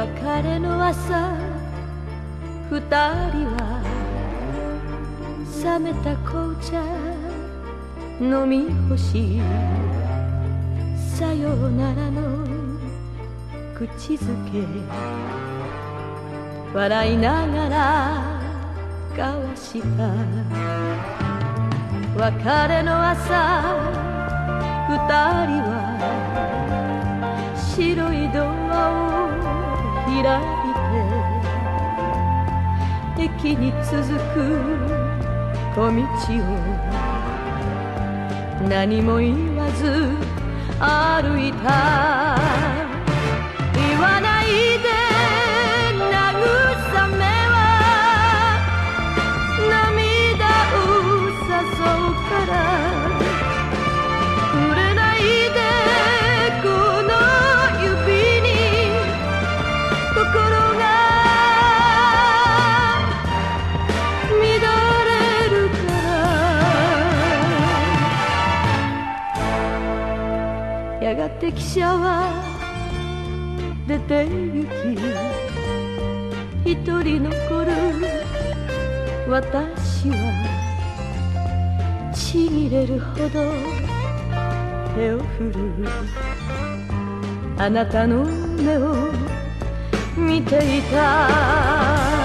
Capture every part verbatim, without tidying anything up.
別れの朝二人は冷めた紅茶飲み干し、さようならの口づけ笑いながら交わした。別れの朝二人は白いドアを開いて駅に続く小道を何も言わず歩いた。言わないで慰めは涙を誘うから、触れないでこの指に心が乱れるから。やがて汽車は出て行き、一人残る私はちぎれるほど手を振る。あなたの目を見ていた。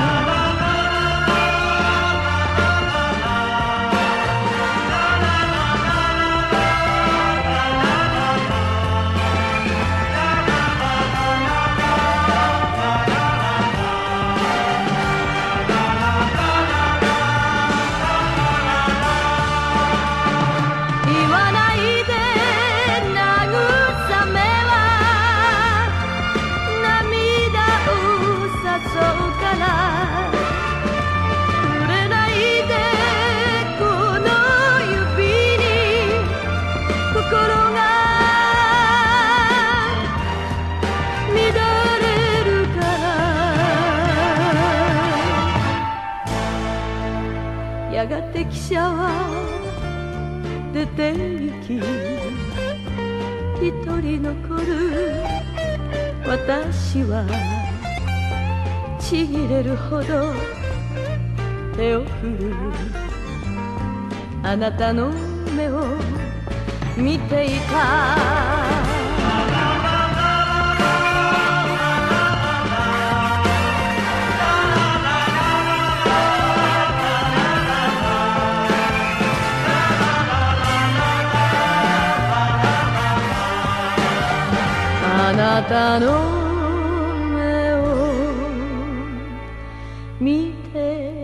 やがて汽車は出て行き、一人残る私はちぎれるほど手を振る。あなたの目を見ていた。あなたの目を見て